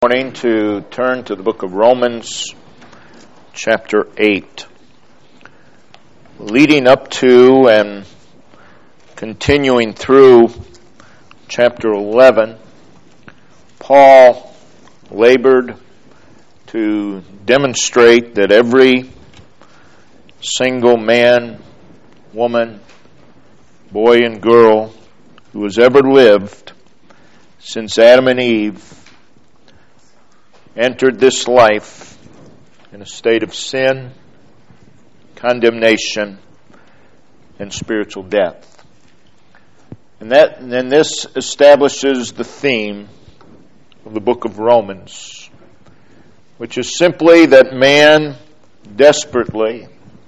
Morning to turn to the book of Romans chapter 8. Leading up to and continuing through chapter 11, Paul labored to demonstrate that every single man, woman, boy and girl who has ever lived since Adam and Eve entered this life in a state of sin, condemnation, and spiritual death. And this establishes the theme of the book of Romans, which is simply that man desperately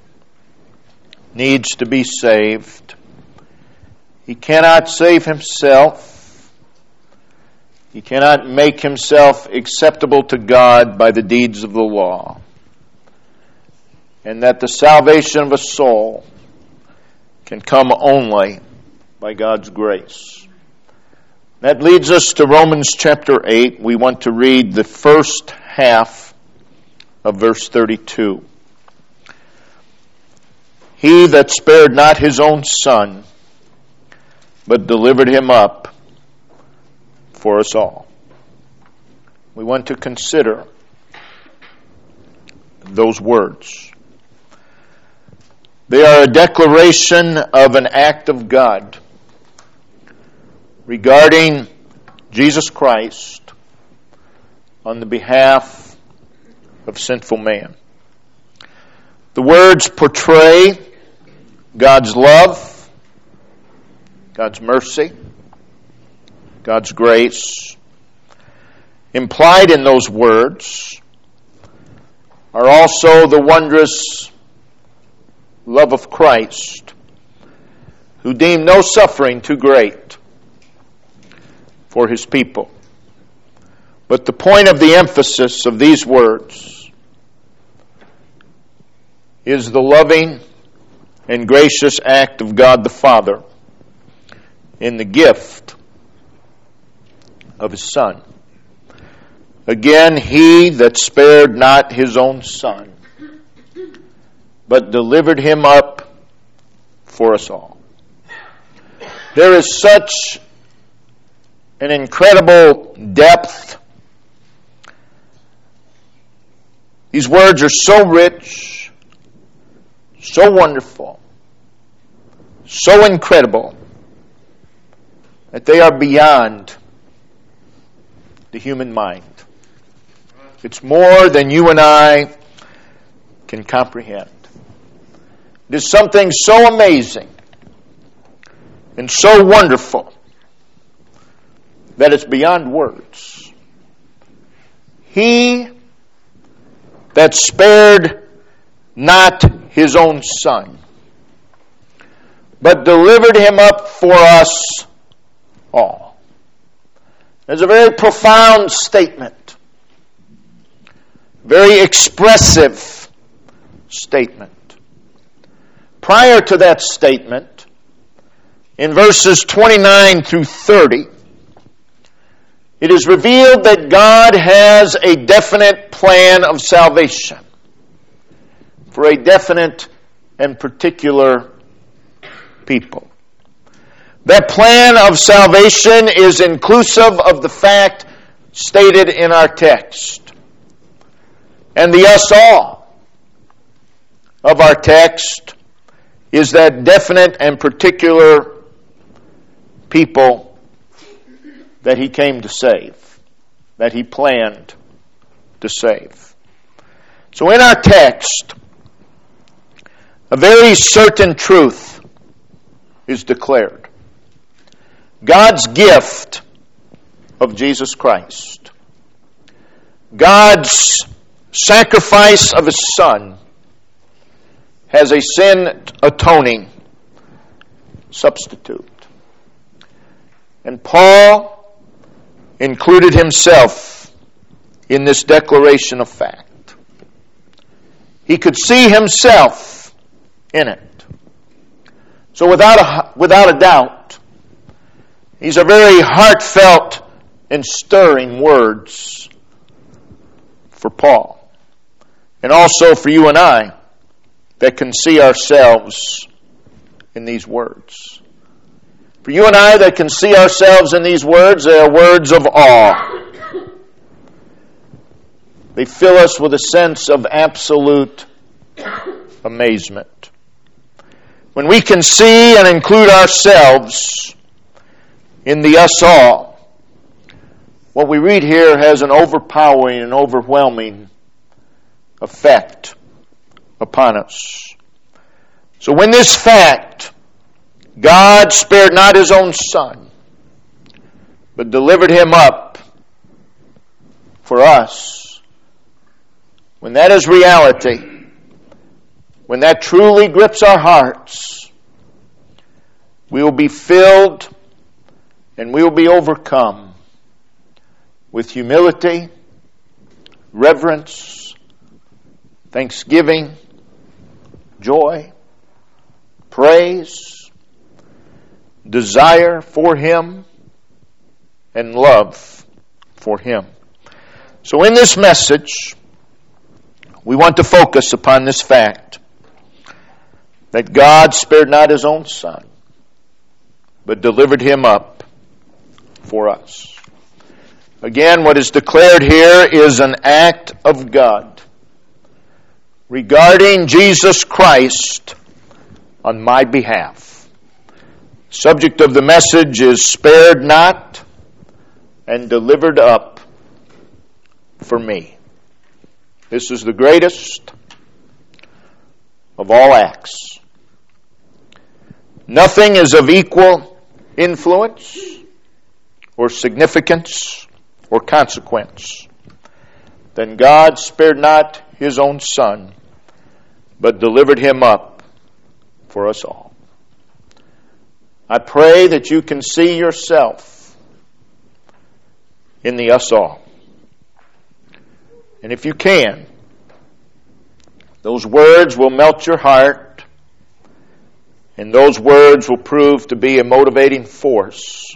needs to be saved. He cannot save himself. He cannot make himself acceptable to God by the deeds of the law. And that the salvation of a soul can come only by God's grace. That leads us to Romans chapter 8. We want to read the first half of verse 32. He that spared not his own son, but delivered him up for us all. We want to consider those words. They are a declaration of an act of God regarding Jesus Christ on the behalf of sinful man. The words portray God's love, God's mercy, God's grace. Implied in those words are also the wondrous love of Christ, who deemed no suffering too great for his people. But the point of the emphasis of these words is the loving and gracious act of God the Father in the gift of his Son. Again, he that spared not his own Son, but delivered him up for us all. There is such an incredible depth. These words are so rich, so wonderful, so incredible, that they are beyond the human mind. It's more than you and I can comprehend. It is something so amazing and so wonderful that it's beyond words. He that spared not his own Son, but delivered him up for us all. It's a very profound statement. Very expressive statement. Prior to that statement, in verses 29 through 30, it is revealed that God has a definite plan of salvation for a definite and particular people. That plan of salvation is inclusive of the fact stated in our text. And the us all of our text is that definite and particular people that he came to save, that he planned to save. So in our text, a very certain truth is declared. God's gift of Jesus Christ. God's sacrifice of his Son has a sin-atoning substitute. And Paul included himself in this declaration of fact. He could see himself in it. So without a doubt, these are very heartfelt and stirring words for Paul, and also for you and I that can see ourselves in these words. For you and I that can see ourselves in these words, they are words of awe. They fill us with a sense of absolute amazement. When we can see and include ourselves in the us all, what we read here has an overpowering and overwhelming effect upon us. So when this fact, God spared not His own Son, but delivered Him up for us, when that is reality, when that truly grips our hearts, we will be filled and we will be overcome with humility, reverence, thanksgiving, joy, praise, desire for Him, and love for Him. So in this message, we want to focus upon this fact that God spared not His own Son, but delivered Him up for us. Again, what is declared here is an act of God regarding Jesus Christ on my behalf. Subject of the message is spared not and delivered up for me. This is the greatest of all acts. Nothing is of equal influence or significance or consequence than God spared not His own Son, but delivered Him up for us all. I pray that you can see yourself in the us all. And if you can, those words will melt your heart, and those words will prove to be a motivating force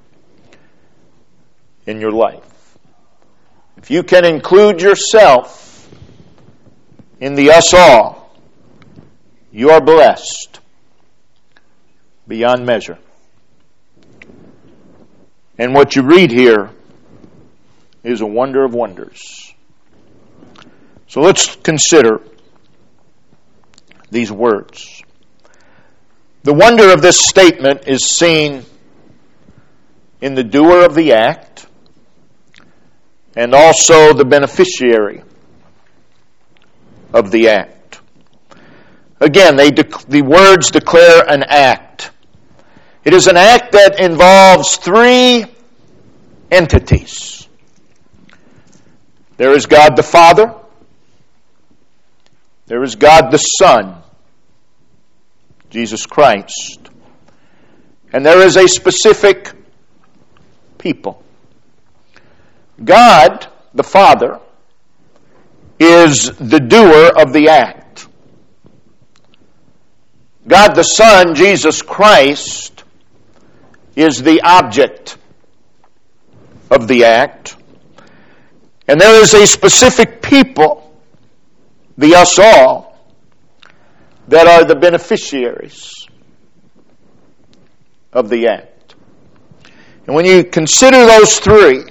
in your life. If you can include yourself in the us all, you are blessed beyond measure. And what you read here is a wonder of wonders. So let's consider these words. The wonder of this statement is seen in the doer of the act and also the beneficiary of the act. Again, the words declare an act. It is an act that involves three entities. There is God the Father, there is God the Son, Jesus Christ, and there is a specific people. God, the Father, is the doer of the act. God the Son, Jesus Christ, is the object of the act. And there is a specific people, the us all, that are the beneficiaries of the act. And when you consider those three,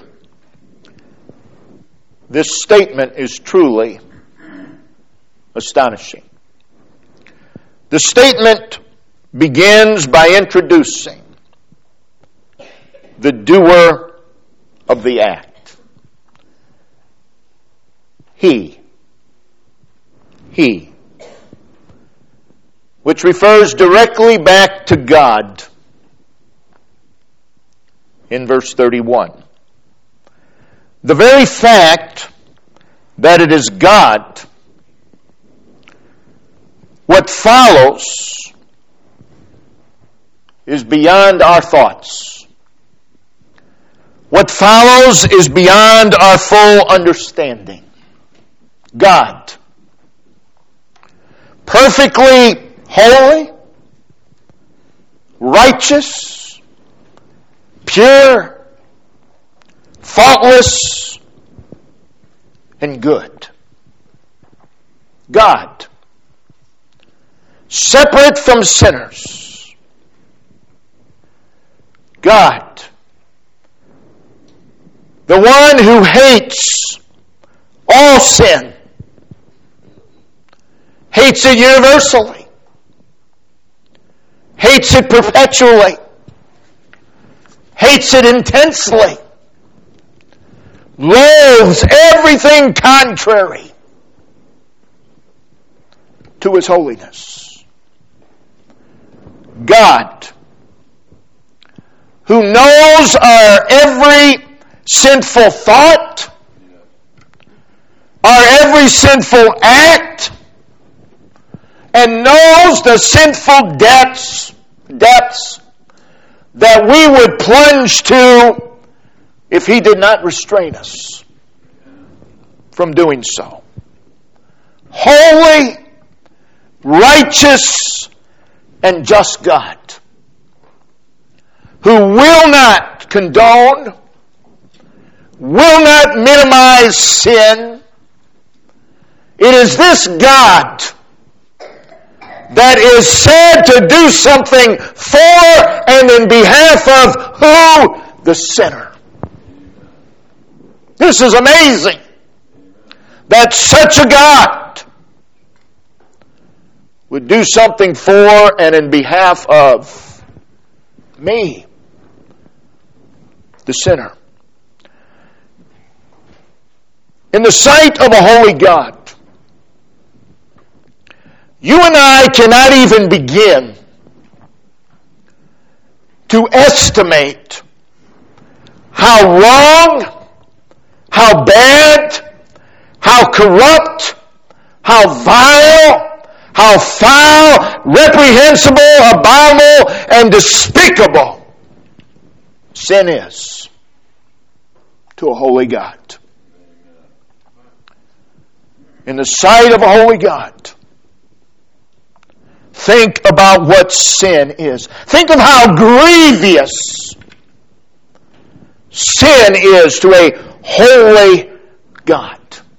this statement is truly astonishing. The statement begins by introducing the doer of the act. He, which refers directly back to God in verse 31. The very fact that it is God, what follows is beyond our thoughts. What follows is beyond our full understanding. God, perfectly holy, righteous, pure, faultless, and good. God, separate from sinners. God, the one who hates all sin, hates it universally, hates it perpetually, hates it intensely, loathes everything contrary to His holiness. God, who knows our every sinful thought, our every sinful act, and knows the sinful depths that we would plunge to if He did not restrain us from doing so. Holy, righteous, and just God, who will not condone, will not minimize sin. It is this God that is said to do something for and in behalf of who? The sinner. This is amazing that such a God would do something for and in behalf of me, the sinner. In the sight of a holy God, you and I cannot even begin to estimate how wrong, how bad, how corrupt, how vile, how foul, reprehensible, abominable, and despicable sin is to a holy God. In the sight of a holy God, think about what sin is. Think of how grievous sin is to a holy God.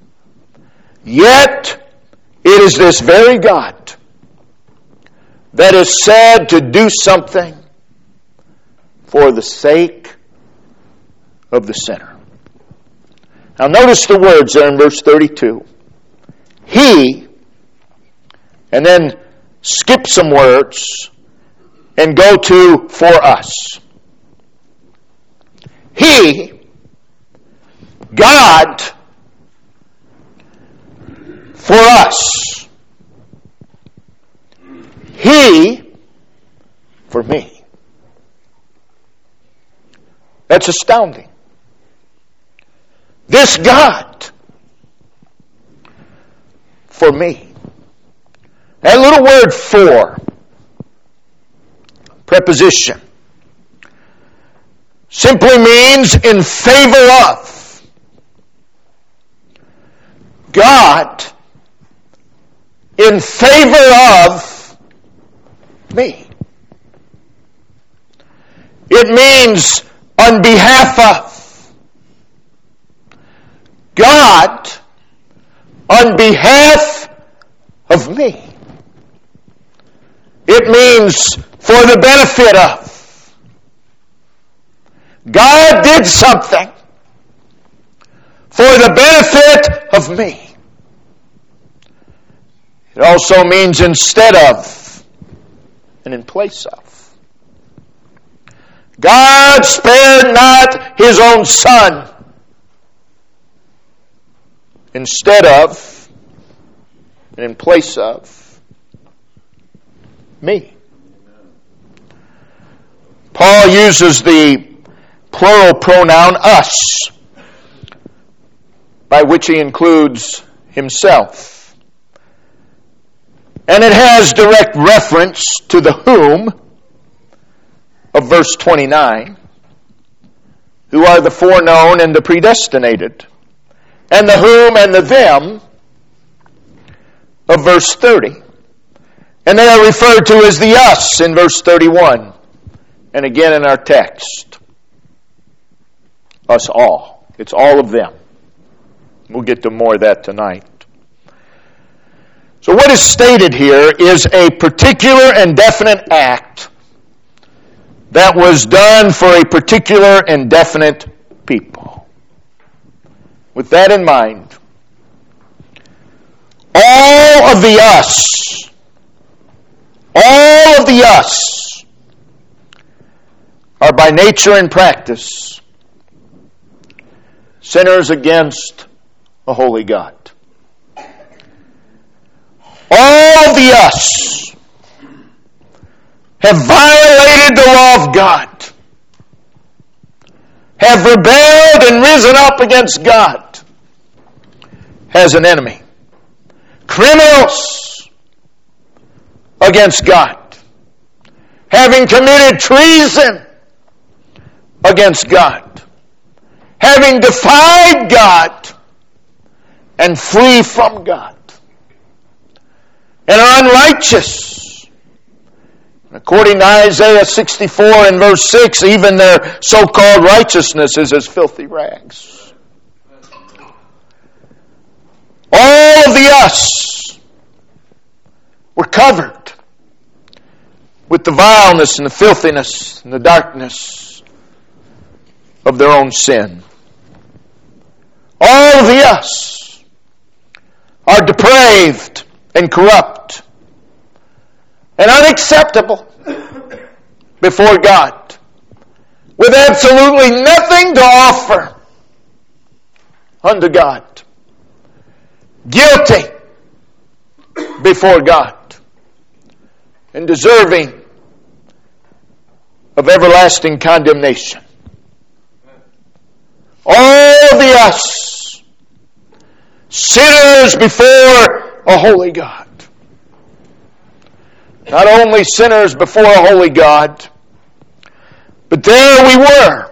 Yet, it is this very God that is said to do something for the sake of the sinner. Now notice the words there in verse 32. He, and then skip some words and go to for us. He, God, for us. He, for me. That's astounding. This God, for me. That little word for, preposition, simply means in favor of. God in favor of me. It means on behalf of. God on behalf of me. It means for the benefit of. God did something for the benefit of me. It also means instead of and in place of. God spared not His own Son. Instead of and in place of me. Paul uses the plural pronoun us, by which he includes himself. And it has direct reference to the whom of verse 29, who are the foreknown and the predestinated, and the whom and the them of verse 30. And they are referred to as the us in verse 31. And again in our text. Us all. It's all of them. We'll get to more of that tonight. So what is stated here is a particular and definite act that was done for a particular and definite people. With that in mind, all of the us are by nature and practice sinners against a holy God. All the us have violated the law of God, have rebelled and risen up against God as an enemy. Criminals against God, having committed treason against God, having defied God and flee from God, and are unrighteous. According to Isaiah 64 and verse 6, even their so-called righteousness is as filthy rags. All of the us were covered with the vileness and the filthiness and the darkness of their own sin. All of the us are depraved and corrupt and unacceptable before God, with absolutely nothing to offer unto God. Guilty before God and deserving of everlasting condemnation. All the us, sinners before a holy God. Not only sinners before a holy God, but there we were,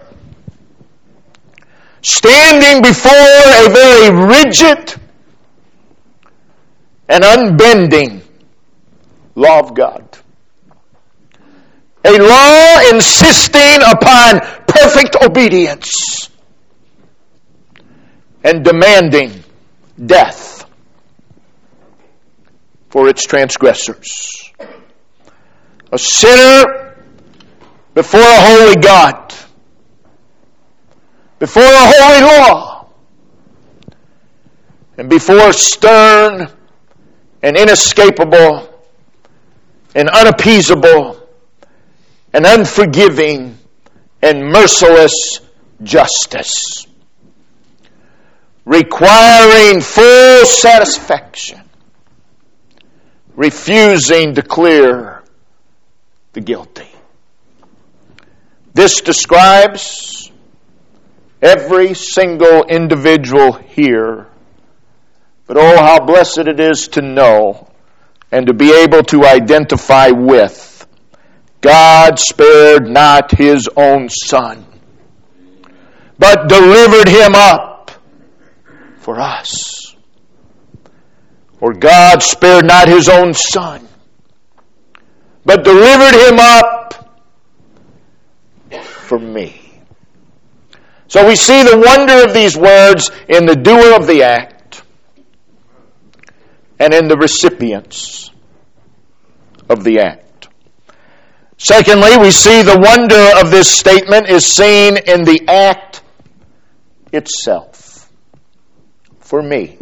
standing before a very rigid and unbending law of God. A law insisting upon perfect obedience and demanding death for its transgressors. A sinner before a holy God, before a holy law, and before stern and inescapable and unappeasable and unforgiving and merciless justice, requiring full satisfaction, refusing to clear the guilty. This describes every single individual here. But oh, how blessed it is to know and to be able to identify with. God spared not His own Son, but delivered Him up for us. For God spared not His own Son, but delivered Him up for me. So we see the wonder of these words in the doer of the act and in the recipients of the act. Secondly, we see the wonder of this statement is seen in the act itself. For me.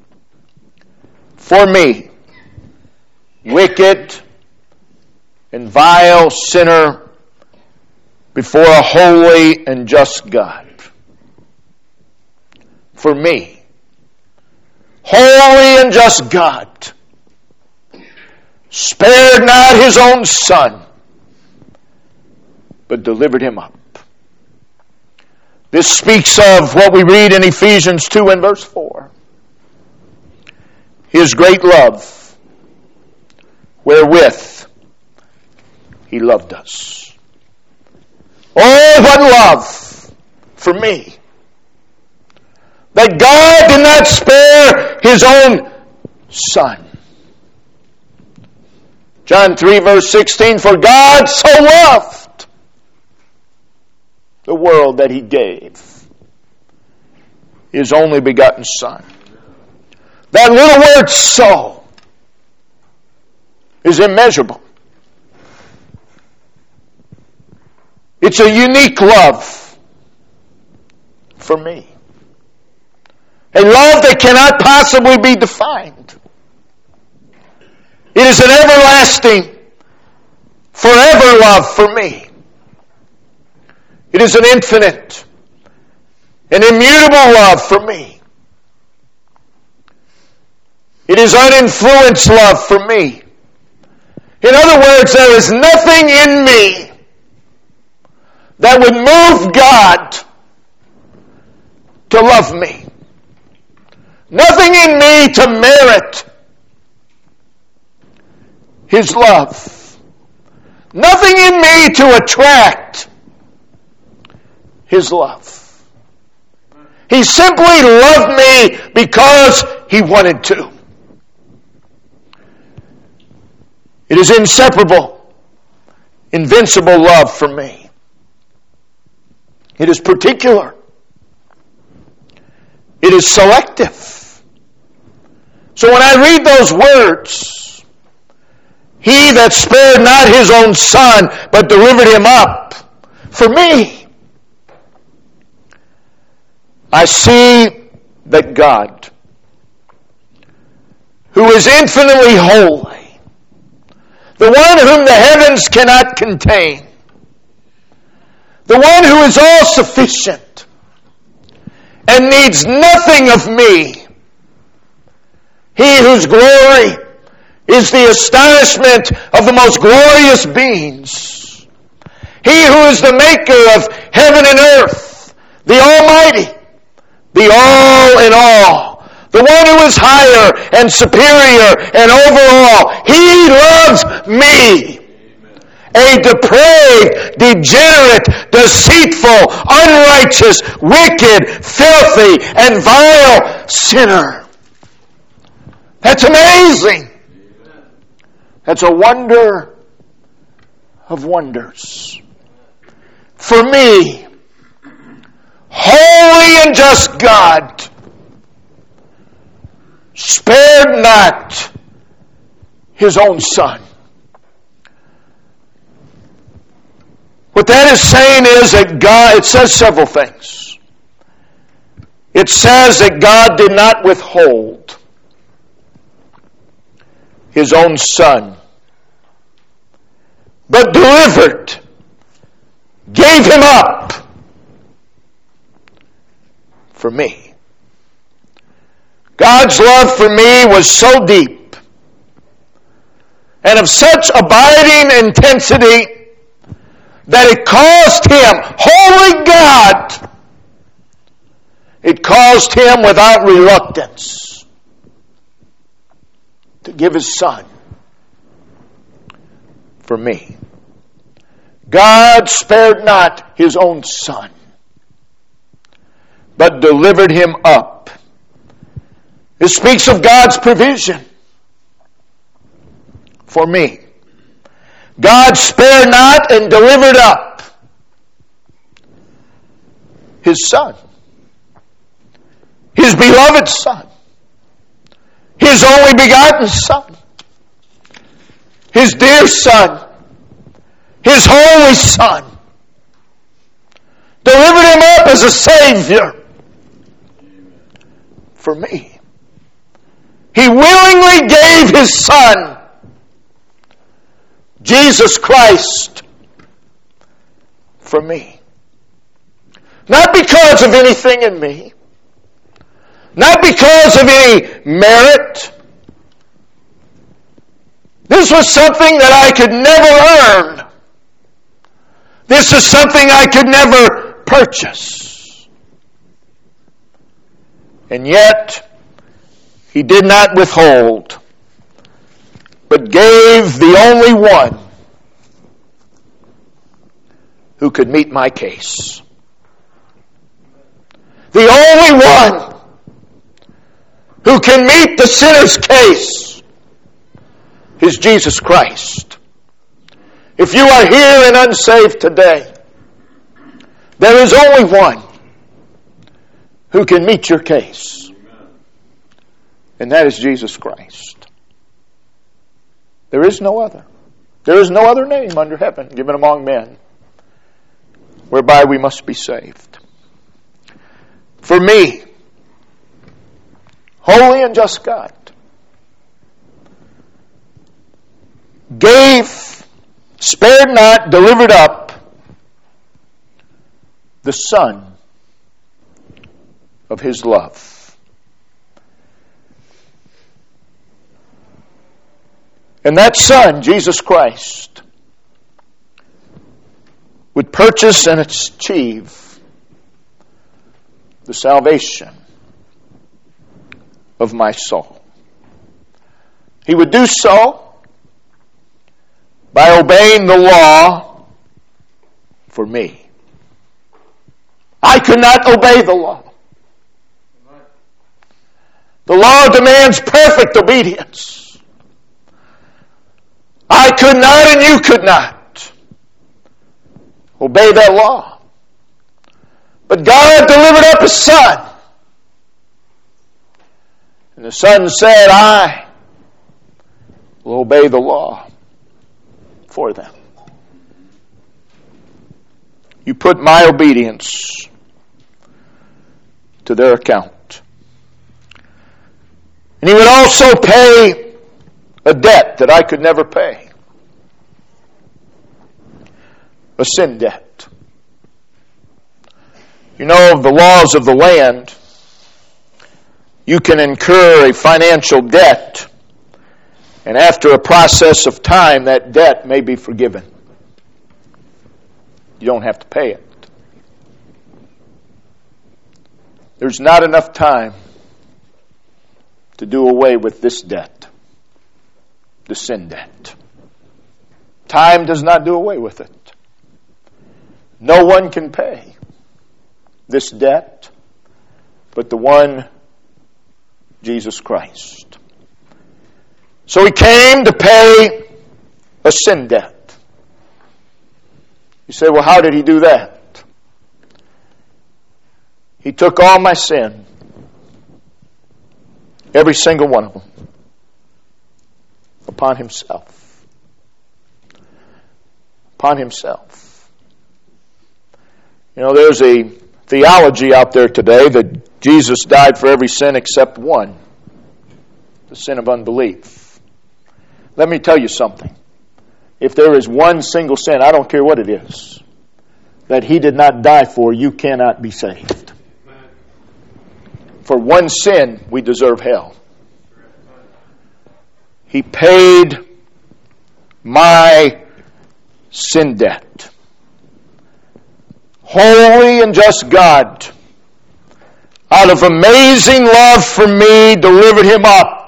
For me. Wicked and vile sinner before a holy and just God. For me. Holy and just God spared not His own Son, but delivered Him up. This speaks of what we read in Ephesians 2 and verse 4. His great love, wherewith He loved us. Oh, what love for me. That God did not spare His own Son. John 3 verse 16, for God so loved the world that He gave His only begotten Son. That little word so is immeasurable. It's a unique love for me. A love that cannot possibly be defined. It is an everlasting, forever love for me. It is an infinite, an immutable love for me. It is uninfluenced love for me. In other words, there is nothing in me that would move God to love me. Nothing in me to merit His love. Nothing in me to attract His love. He simply loved me because He wanted to. It is inseparable, invincible love for me. It is particular. It is selective. So when I read those words, He that spared not His own Son, but delivered Him up for me, I see that God, who is infinitely holy, the one whom the heavens cannot contain, the one who is all sufficient and needs nothing of me, He whose glory is the astonishment of the most glorious beings, He who is the maker of heaven and earth, the Almighty, the all in all, the one who is higher and superior and over all, He loves me. A depraved, degenerate, deceitful, unrighteous, wicked, filthy, and vile sinner. That's amazing. That's a wonder of wonders. For me, holy and just God spared not His own Son. What that is saying is that God, it says several things. It says that God did not withhold His own Son, but delivered, gave Him up for me. God's love for me was so deep and of such abiding intensity that it caused Him, holy God, it caused Him without reluctance to give His Son for me. God spared not His own Son, but delivered Him up. It speaks of God's provision for me. God spared not and delivered up His Son, His beloved Son, His only begotten Son, His dear Son, His holy Son. Delivered Him up as a Savior for me. He willingly gave His Son, Jesus Christ, for me. Not because of anything in me. Not because of any merit. This was something that I could never earn. This is something I could never purchase. And yet, He did not withhold, but gave the only one who could meet my case. The only one who can meet the sinner's case is Jesus Christ. If you are here and unsaved today, there is only one who can meet your case. And that is Jesus Christ. There is no other. There is no other name under heaven given among men whereby we must be saved. For me, holy and just God gave, spared not, delivered up the Son of His love. And that Son, Jesus Christ, would purchase and achieve the salvation of my soul. He would do so by obeying the law for me. I could not obey the law. The law demands perfect obedience. I could not and you could not obey that law. But God delivered up His Son. And the Son said, I will obey the law for them. You put my obedience to their account. And He would also pay a debt that I could never pay. A sin debt. You know, of the laws of the land, you can incur a financial debt, and after a process of time, that debt may be forgiven. You don't have to pay it. There's not enough time to do away with this debt, the sin debt. Time does not do away with it. No one can pay this debt but the one, Jesus Christ. So He came to pay a sin debt. You say, well, how did He do that? He took all my sin, every single one of them, upon Himself. Upon Himself. You know, there's a theology out there today that Jesus died for every sin except one, the sin of unbelief. Let me tell you something. If there is one single sin, I don't care what it is, that He did not die for, you cannot be saved. For one sin, we deserve hell. He paid my sin debt. Holy and just God, out of amazing love for me, delivered Him up.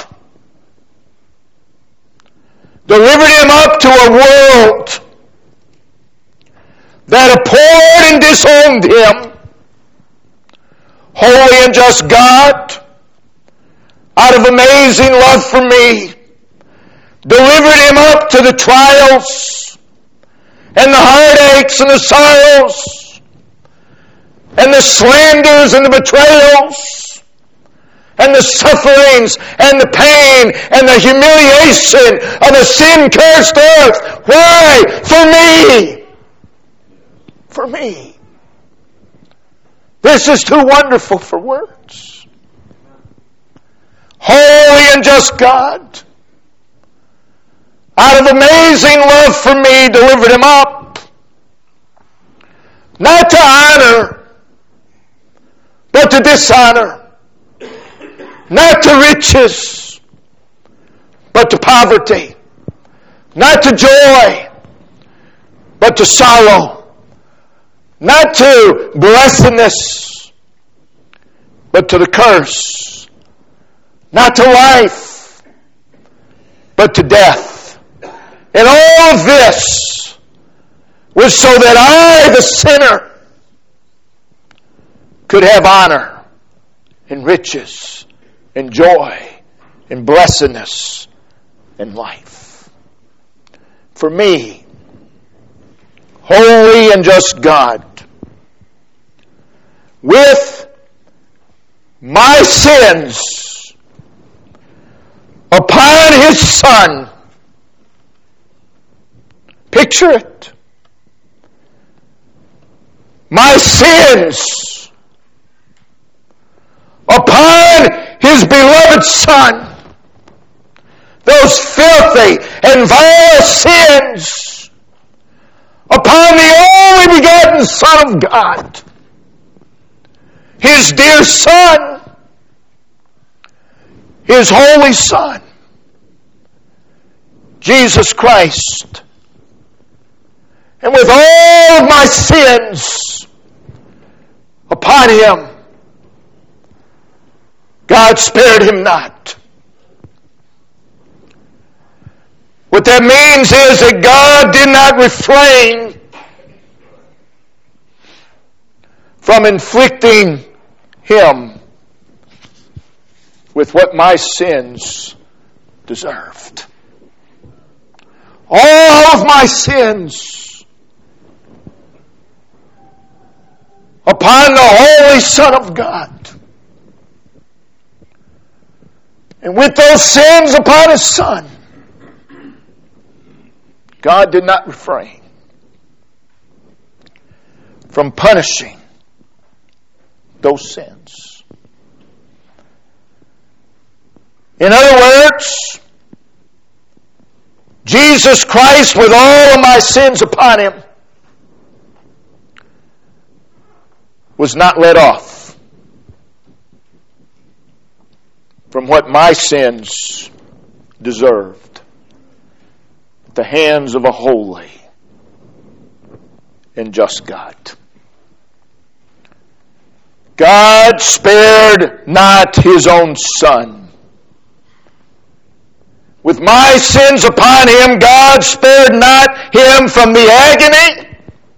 Delivered Him up to a world that abhorred and disowned Him. Holy and just God, out of amazing love for me, delivered Him up to the trials and the heartaches and the sorrows and the slanders and the betrayals and the sufferings and the pain and the humiliation of a sin-cursed earth. Why? For me. For me. This is too wonderful for words. Holy and just God, out of amazing love for me, delivered Him up. Not to honor, but to dishonor. Not to riches, but to poverty. Not to joy, but to sorrow. Not to blessedness, but to the curse. Not to life, but to death. And all of this was so that I, the sinner, could have honor and riches and joy and blessedness and life. For me, holy and just God, with my sins upon His Son. Picture it. My sins upon His beloved Son. Those filthy and vile sins upon the only begotten Son of God. His dear Son. His holy Son. Jesus Christ. And with all of my sins upon Him, God spared Him not. What that means is that God did not refrain from inflicting Him with what my sins deserved. All of my sins upon the Holy Son of God. And with those sins upon His Son, God did not refrain from punishing those sins. In other words, Jesus Christ, with all of my sins upon Him, was not let off from what my sins deserved at the hands of a holy and just God. God spared not His own Son. With my sins upon Him, God spared not Him from the agony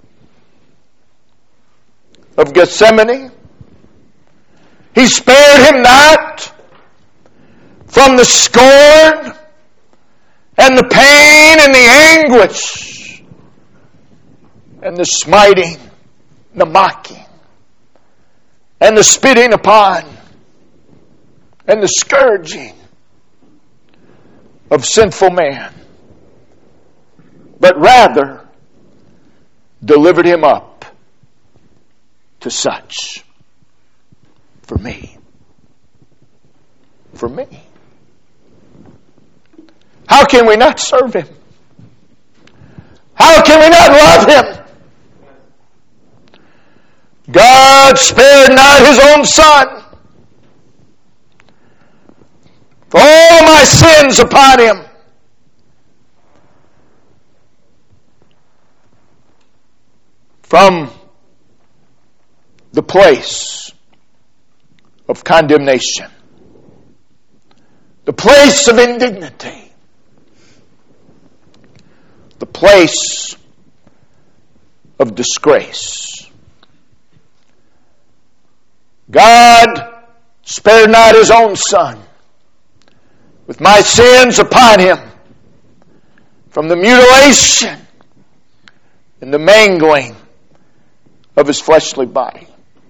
of Gethsemane. He spared Him not from the scorn and the pain and the anguish and the smiting, the mocking, and the spitting upon and the scourging of sinful man, but rather delivered Him up to such for me. For me. How can we not serve Him? How can we not love Him? God spared not His own Son. For all my sins upon Him. From the place of condemnation. The place of indignity. The place of disgrace. God spared not His own Son. With my sins upon Him, from the mutilation and the mangling of His fleshly body.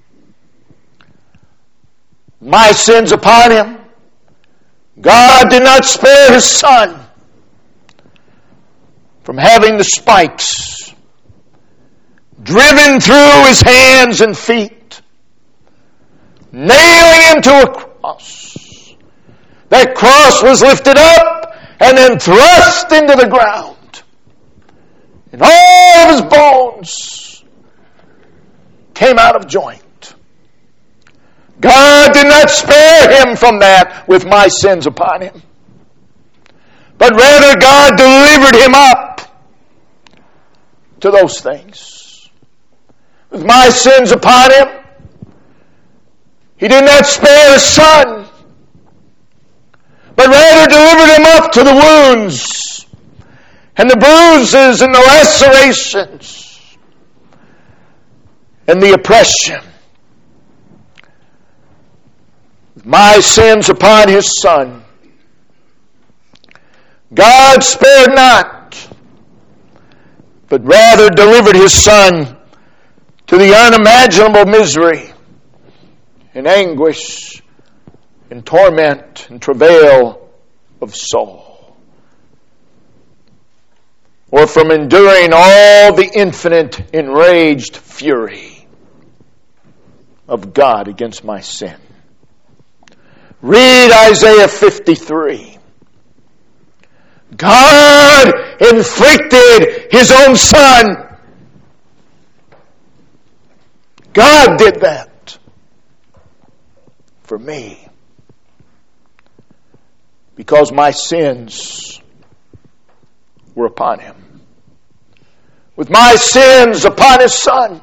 My sins upon Him, God did not spare His Son from having the spikes driven through His hands and feet, nailing Him to a cross. That cross was lifted up and then thrust into the ground. And all of His bones came out of joint. God did not spare Him from that with my sins upon Him. But rather God delivered Him up to those things. With my sins upon Him, He did not spare His Son, but rather delivered Him up to the wounds and the bruises and the lacerations and the oppression. With my sins upon His Son, God spared not, but rather delivered His Son to the unimaginable misery and anguish in torment and travail of soul, or from enduring all the infinite enraged fury of God against my sin. Read Isaiah 53. God inflicted His own Son. God did that for me, because my sins were upon Him. With my sins upon His Son,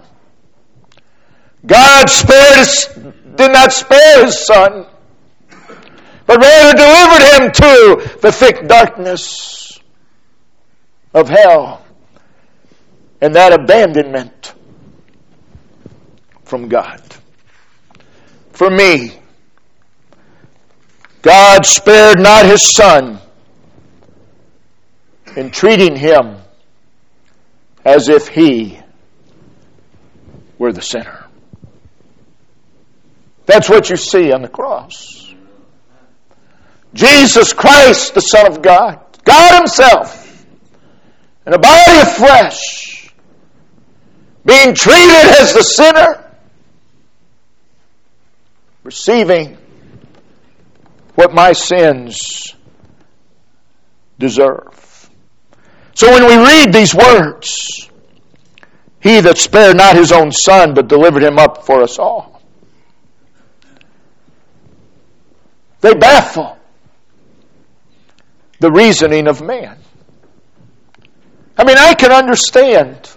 God did not spare His Son, but rather delivered Him to the thick darkness of hell and that abandonment from God. For me, God spared not His Son in treating Him as if He were the sinner. That's what you see on the cross. Jesus Christ, the Son of God, God Himself, in a body of flesh, being treated as the sinner, receiving what my sins deserve. So when we read these words, He that spared not His own Son, but delivered Him up for us all, they baffle the reasoning of man. I mean, I can understand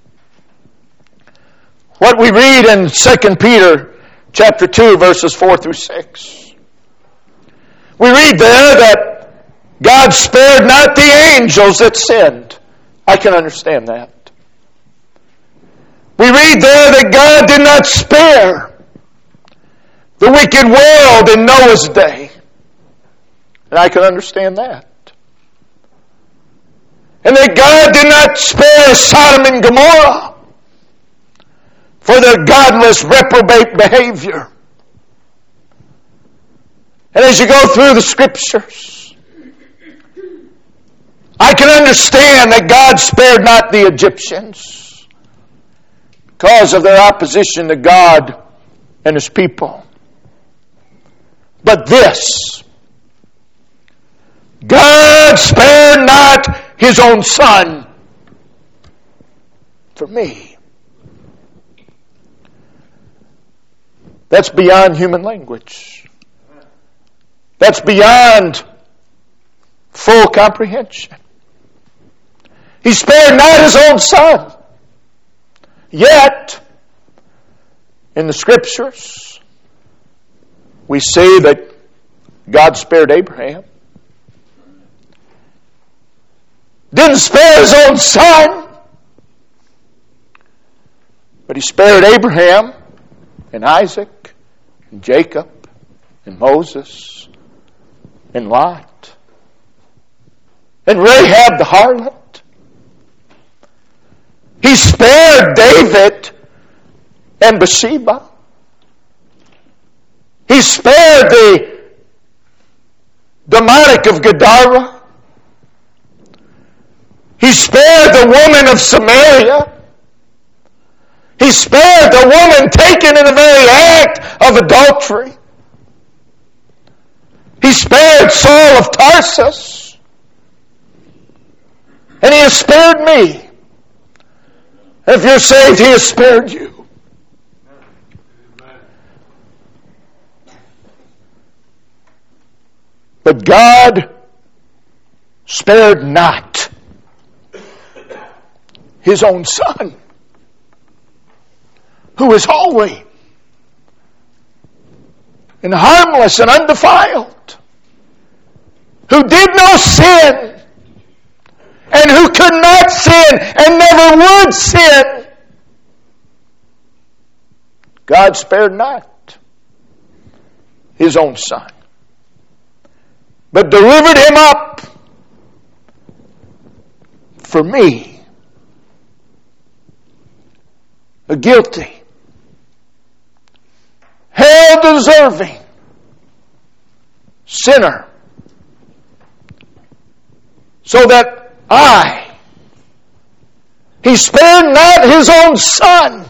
what we read in 2 Peter chapter 2, verses 4 through 6. We read there that God spared not the angels that sinned. I can understand that. We read there that God did not spare the wicked world in Noah's day. And I can understand that. And that God did not spare Sodom and Gomorrah for their godless, reprobate behavior. And as you go through the Scriptures, I can understand that God spared not the Egyptians because of their opposition to God and His people. But this, God spared not His own Son for me. That's beyond human language. That's beyond full comprehension. He spared not His own Son. Yet, in the Scriptures, we see that God spared Abraham. Didn't spare His own Son, but He spared Abraham and Isaac and Jacob and Moses and Lot and Rahab the harlot. He spared David and Bathsheba. He spared the demonic of Gadara. He spared the woman of Samaria. He spared the woman taken in the very act of adultery. He spared Saul of Tarsus. And He has spared me. If you're saved, He has spared you. But God spared not His own Son, who is holy and harmless and undefiled, who did no sin, and who could not sin and never would sin. God spared not His own Son, but delivered Him up for me, a guilty, hell-deserving sinner, so that He spared not His own Son,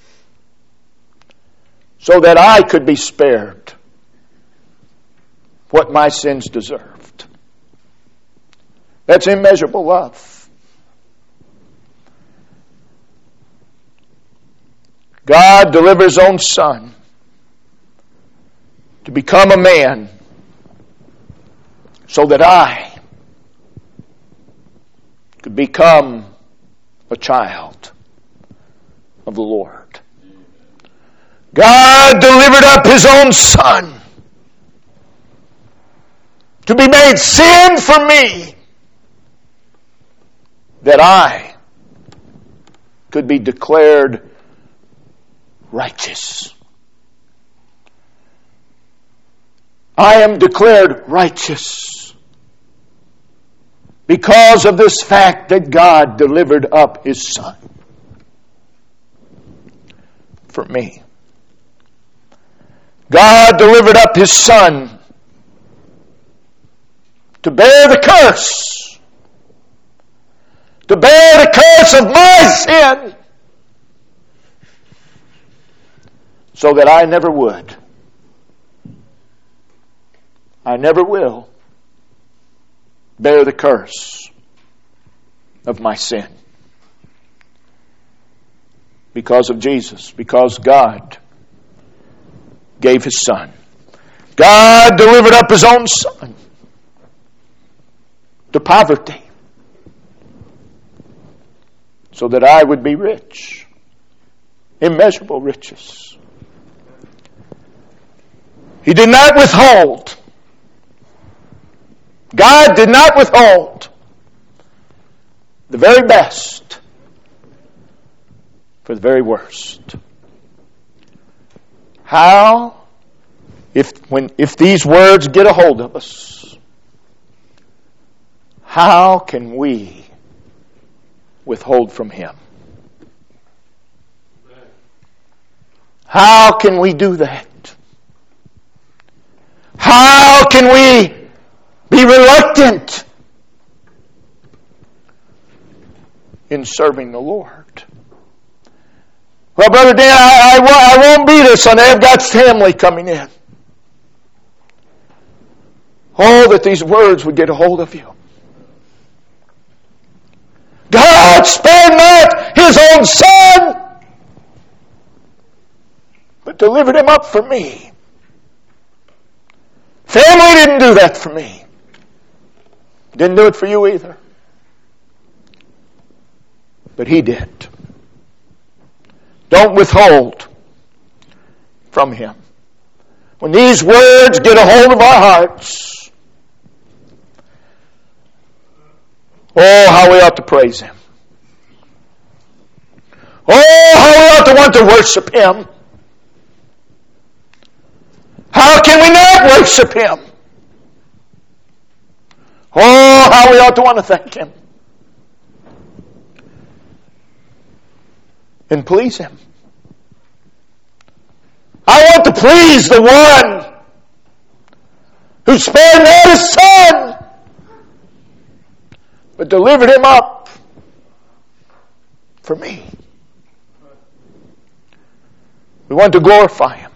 so that I could be spared what my sins deserved. That's immeasurable love. God delivered His own Son to become a man so that I could become a child of the Lord. God delivered up His own Son to be made sin for me, that I could be declared righteous. I am declared righteous because of this fact that God delivered up His Son for me. God delivered up His Son to bear the curse. To bear the curse of my sin. So that I never would. I never will bear the curse of my sin. Because of Jesus. Because God gave His Son. God delivered up His own Son to poverty, so that I would be rich. Immeasurable riches. He did not withhold. God did not withhold the very best for the very worst. How, if these words get a hold of us, how can we withhold from Him? How can we do that? How can we be reluctant in serving the Lord? Well, Brother Dan, I won't be there Sunday. I've got family coming in. Oh, that these words would get a hold of you. God spared not His own Son, but delivered Him up for me. Family didn't do that for me. Didn't do it for you either. But He did. Don't withhold from Him. When these words get a hold of our hearts, oh, how we ought to praise Him. Oh, how we ought to want to worship Him. How can we not worship Him? Oh, how we ought to want to thank Him. And please Him. I want to please the one who spared not His Son, but delivered Him up for me. We want to glorify Him.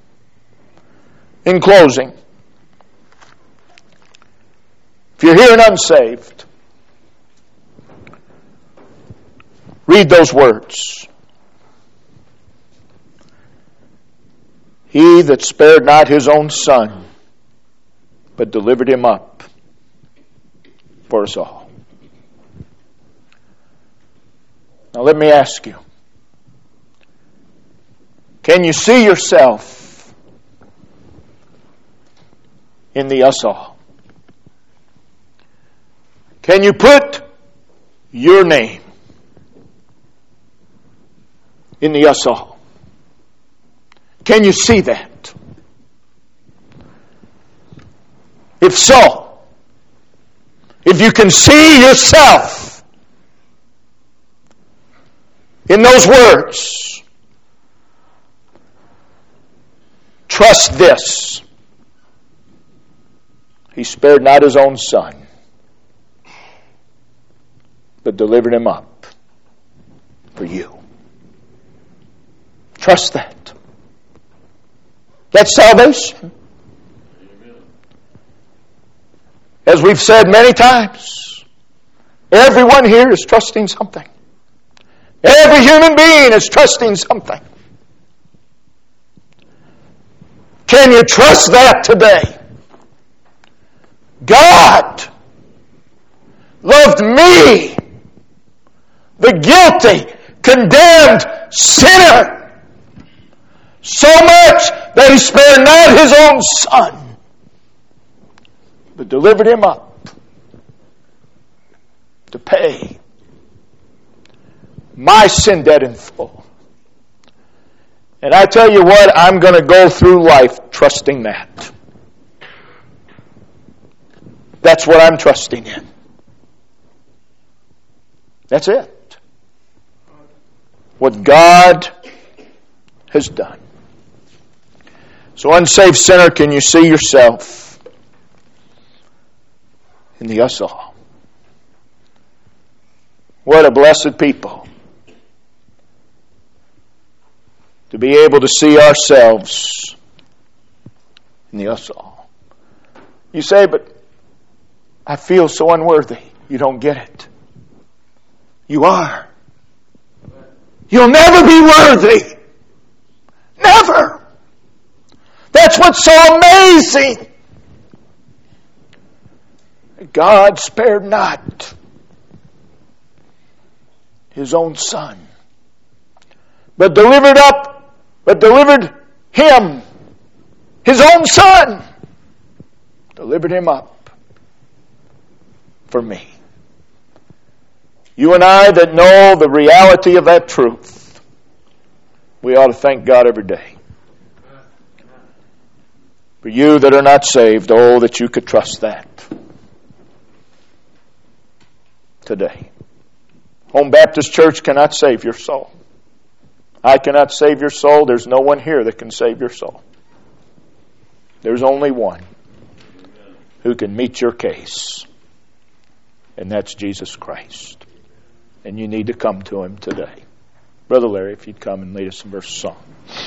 In closing, if you're here and unsaved, read those words. He that spared not His own Son, but delivered Him up for us all. Now let me ask you, can you see yourself in the us all? Can you put your name in the us all? Can you see that? If so, if you can see yourself in those words, trust this. He spared not His own Son, but delivered Him up for you. Trust that. That's salvation. As we've said many times, everyone here is trusting something. Every human being is trusting something. Can you trust that today? God loved me, the guilty, condemned sinner, so much that He spared not His own Son, but delivered Him up to pay my sin debt in full. And I tell you what, I'm going to go through life trusting that. That's what I'm trusting in. That's it. What God has done. So, unsaved sinner, can you see yourself in the us all? What a blessed people to be able to see ourselves in the us all. You say, but I feel so unworthy. You don't get it. You are. You'll never be worthy. Never. That's what's so amazing. God spared not His own Son, but delivered Him, His own Son, delivered Him up for me. You and I that know the reality of that truth, we ought to thank God every day. For you that are not saved, oh, that you could trust that today. Home Baptist Church cannot save your soul. I cannot save your soul. There's no one here that can save your soul. There's only one who can meet your case, and that's Jesus Christ. And you need to come to Him today. Brother Larry, if you'd come and lead us in verse of song.